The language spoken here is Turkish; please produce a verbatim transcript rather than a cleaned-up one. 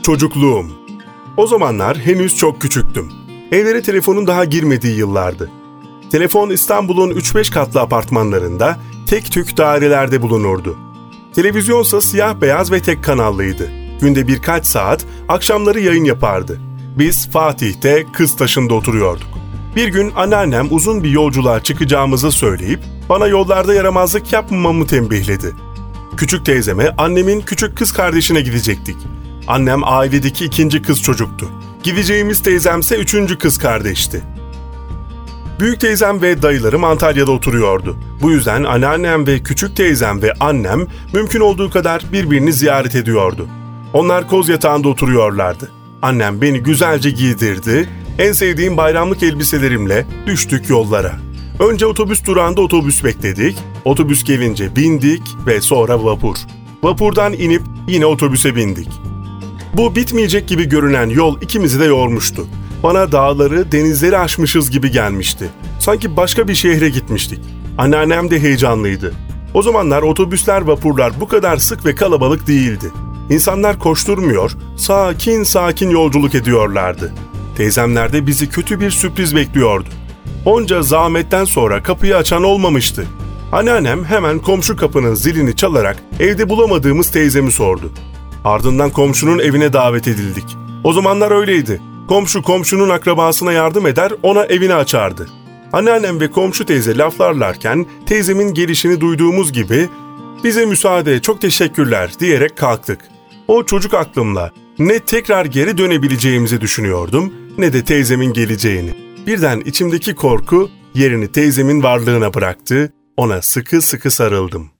Çocukluğum. O zamanlar henüz çok küçüktüm. Evlere telefonun daha girmediği yıllardı. Telefon İstanbul'un üç beş katlı apartmanlarında tek tük dairelerde bulunurdu. Televizyonsa siyah beyaz ve tek kanallıydı. Günde birkaç saat, akşamları yayın yapardı. Biz Fatih'te Kıztaşı'nda oturuyorduk. Bir gün anneannem uzun bir yolculuğa çıkacağımızı söyleyip bana yollarda yaramazlık yapmamamı tembihledi. Küçük teyzeme annemin küçük kız kardeşine gidecektik. Annem ailedeki ikinci kız çocuktu. Gideceğimiz teyzemse üçüncü kız kardeşti. Büyük teyzem ve dayılarım Antalya'da oturuyordu. Bu yüzden anneannem ve küçük teyzem ve annem mümkün olduğu kadar birbirini ziyaret ediyordu. Onlar koz yatağında oturuyorlardı. Annem beni güzelce giydirdi, en sevdiğim bayramlık elbiselerimle düştük yollara. Önce otobüs durağında otobüs bekledik, otobüs gelince bindik ve sonra vapur. Vapurdan inip yine otobüse bindik. Bu bitmeyecek gibi görünen yol ikimizi de yormuştu. Bana dağları, denizleri aşmışız gibi gelmişti. Sanki başka bir şehre gitmiştik. Anneannem de heyecanlıydı. O zamanlar otobüsler, vapurlar bu kadar sık ve kalabalık değildi. İnsanlar koşturmuyor, sakin sakin yolculuk ediyorlardı. Teyzemler de bizi kötü bir sürpriz bekliyordu. Onca zahmetten sonra kapıyı açan olmamıştı. Anneannem hemen komşu kapının zilini çalarak evde bulamadığımız teyzemi sordu. Ardından komşunun evine davet edildik. O zamanlar öyleydi. Komşu komşunun akrabasına yardım eder, ona evini açardı. Anneannem ve komşu teyze laflarlarken teyzemin gelişini duyduğumuz gibi "Bize müsaade, çok teşekkürler" diyerek kalktık. O çocuk aklımla ne tekrar geri dönebileceğimizi düşünüyordum ne de teyzemin geleceğini. Birden içimdeki korku yerini teyzemin varlığına bıraktı, ona sıkı sıkı sarıldım.